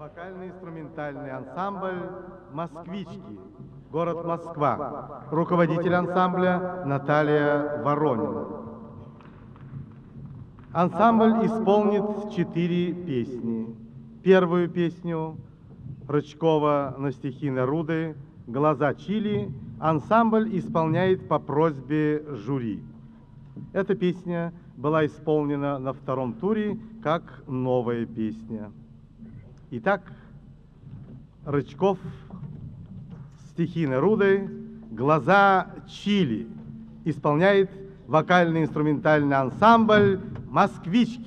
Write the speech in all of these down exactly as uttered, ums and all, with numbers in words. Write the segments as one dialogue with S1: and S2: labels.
S1: Вокально-инструментальный ансамбль «Москвички», город Москва. Руководитель ансамбля Наталья Воронина. Ансамбль исполнит четыре песни. Первую песню Рычкова на стихи Неруды «Глаза Чили» ансамбль исполняет по просьбе жюри. Эта песня была исполнена на втором туре как новая песня. Итак, Рычков, стихи Неруды «Глаза Чили» исполняет вокально-инструментальный ансамбль «Москвички».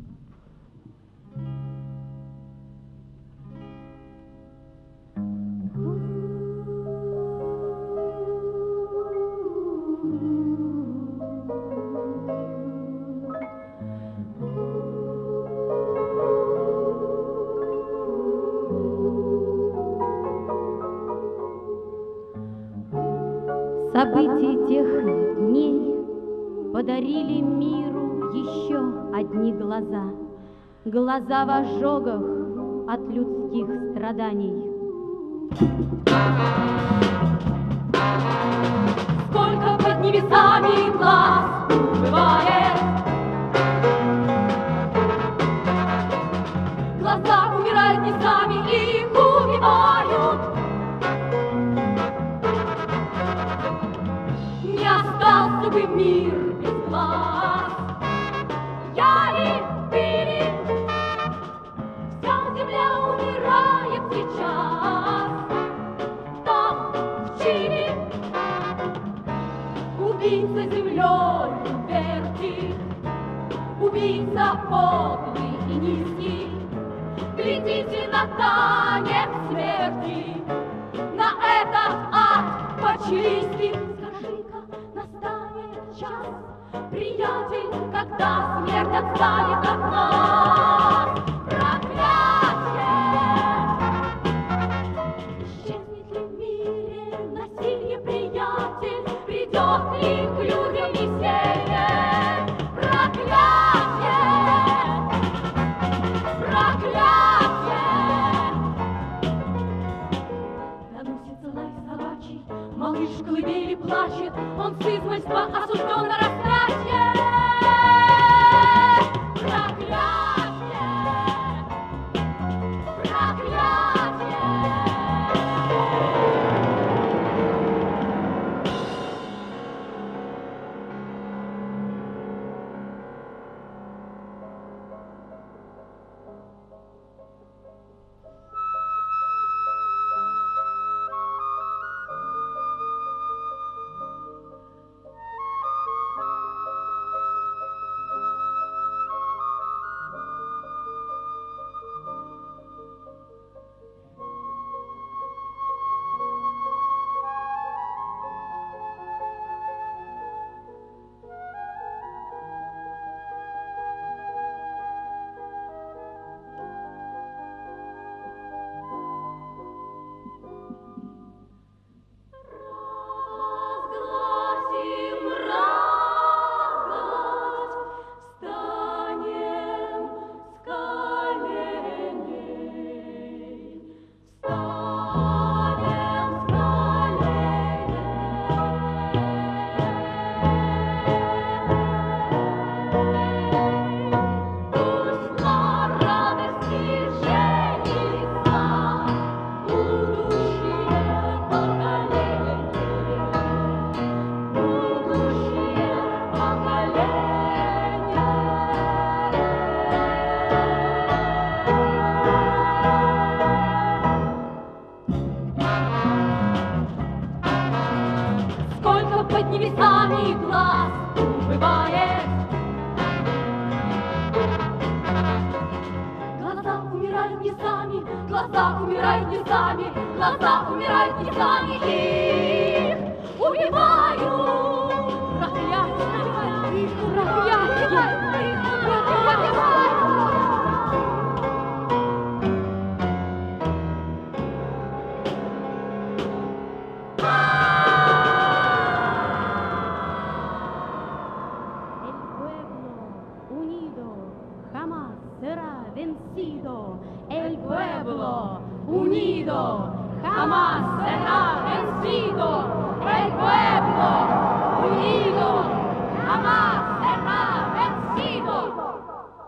S2: События тех дней подарили миру еще одни глаза, глаза в ожогах от людских страданий.
S3: Сколько под небесами глаз бывает, глаза умирают не сами, их убивают. Не остался бы мир без глаз. Я ли, ты ли, вся земля умирает сейчас. Там, в Чили, убийца землей вертит, убийца подлый и низкий. Глядите на танец смерти, на этот ад по-чилийски. Приятель, когда смерть отстанет от нас. Проклятие! Исчезнет ли в мире насилие, приятель? Придет ли к людям веселье? Проклятие! Проклятие! Доносится лай собачий, малыш в колыбели плачет, он с измольства осужден на расстрел. Глаза умирают не сами, глаза умирают не сами, их убивают. Проклятие, проклятие, проклятие.
S2: Unido jamás será vencido. El pueblo
S3: pueblo unido jamás será vencido. El pueblo unido jamás será vencido.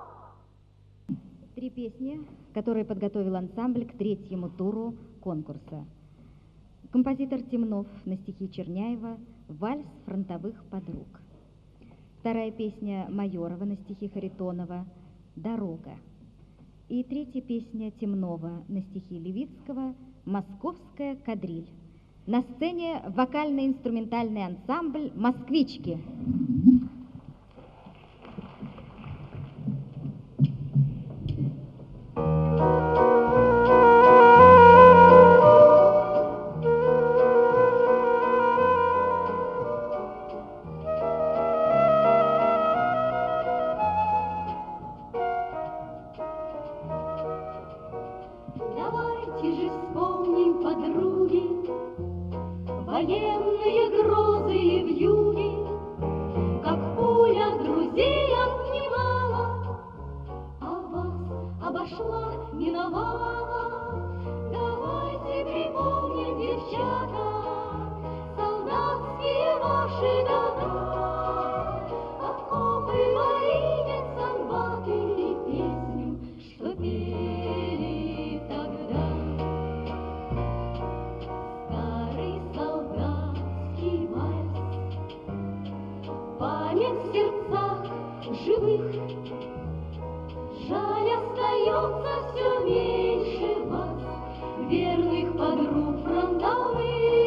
S4: Три песни, которые подготовил ансамбль к третьему туру конкурса. Композитор Темнов на стихи Черняева «Вальс фронтовых подруг». Вторая песня Майорова на стихи Харитонова «Дорога». И третья песня Темнова на стихи Левицкого «Московская кадриль». На сцене вокально-инструментальный ансамбль «Москвички».
S3: Давайте же вспомним, подруги, военные грозы и вьюги, как пуля друзьям немало, а вас обошла, миновала. Давайте припомним, девчата, солдатские ваши года, окопы мои, медсанбаты и песню, что пели тогда. Старый солдатский вальс, память в сердцах живых. Жаль, остается все меньше вас, верных подруг фронтовых.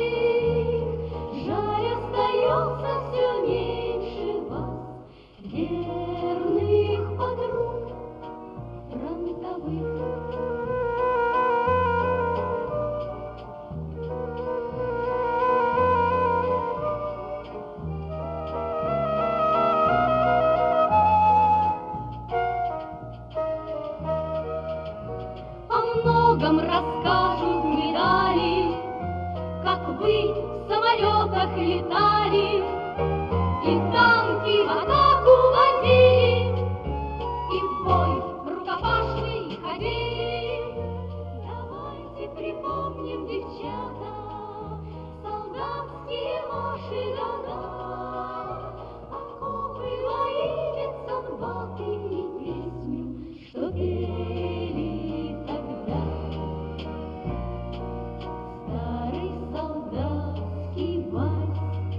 S3: Жаль, остается все меньше вас, верных подруг фронтовых. О многом расскажут медали, как вы в самолетах летали, и танки в атаку водили, и в бой рукопашный ходили. Давайте припомним, девчата, солдатские ваши года, окопы мои, медсанбаты и песню, что пели тогда. Старый солдатский вальс,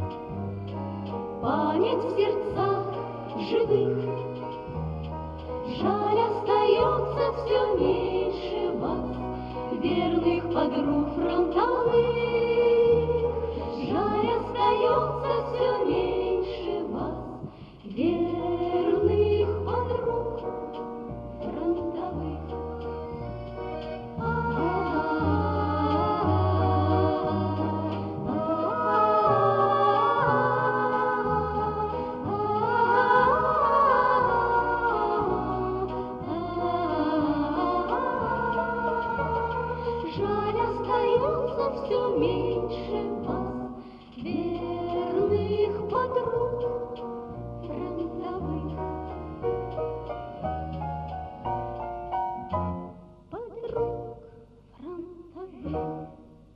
S3: память в сердцах живых. Жаль, остается все меньше вас, верных подруг фронтовых. Жаль, остается все меньше вас, верных подруг фронтовых. Жаль, остается все меньше вас, верных подруг фронтовых. Подруг фронтовых.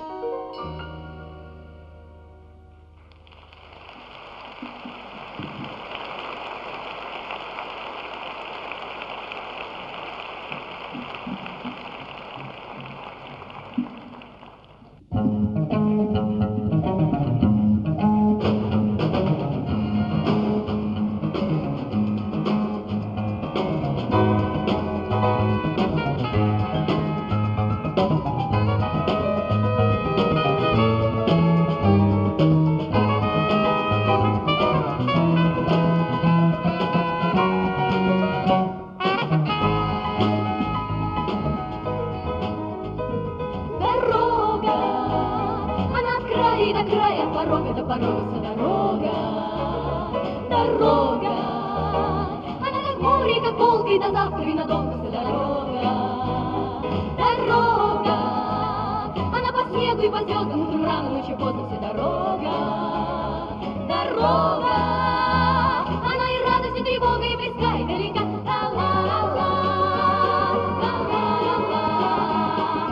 S3: Дорога, она от края до края, от порога до порога, вся дорога. Дорога, она как море, как Волга, и до завтра и надолго вся дорога. Дорога, она по снегу и по звездам, утром рано, ночью поздно, вся дорога. Дорога, она и радость, и тревога, и близка, и далека. Ла-ла-ла-ла, ла-ла-ла-ла.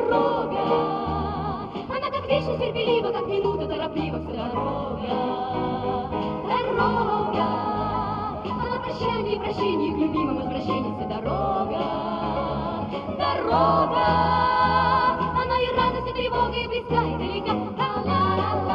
S3: дорога. Она как вечность терпелива, как минута тороплива, вся дорога. Дорога. Она прощание и прощение к любимым возвращением, вся дорога. Дорога. Она и радость, и тревога, и близка, и далека. Ла-ла-ла-ла.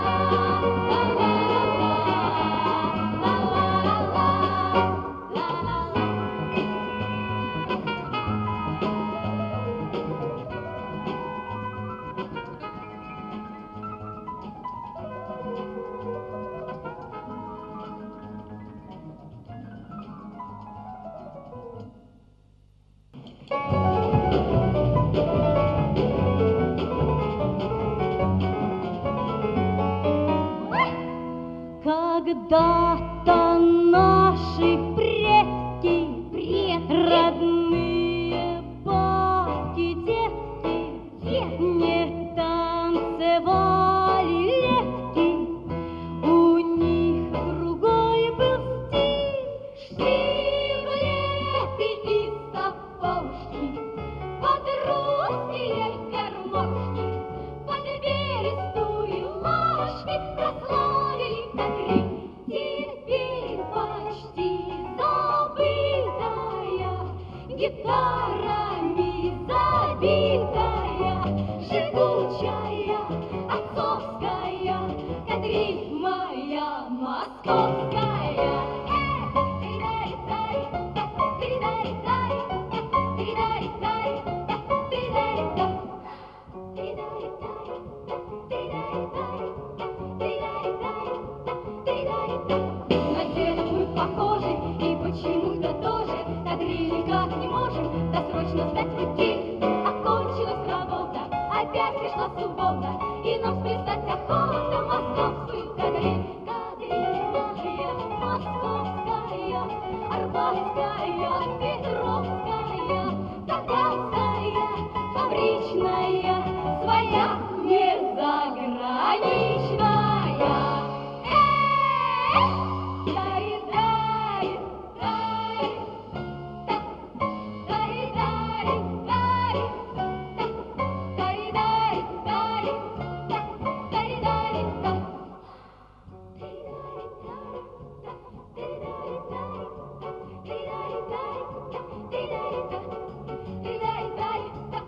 S2: Когда-то наши предки, предки, родные бабки, детки, детки, не танцевали летки, у них другой был стиль,
S3: штиблеты и сапожки, под русские гармошки, под бересту и ложки прославили кадры. Теперь почти забытая, гитарами забитая, жгучая, отцовская, кадриль моя московская. На деда мы похожи, и почему-то тоже кадриль никак не можем досрочно сдать в пути. Окончилась работа, опять пришла суббота, и нам сплясать охота московскую кадриль. Кадриль моя московская, арбатская, петровская, татарская, фабричная, своя, не заграничная.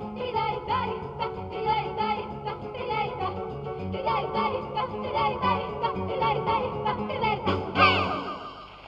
S3: Дай, дай, дай, дай, дай, дай, дай, дай, дай, дай, дай, дай, дай,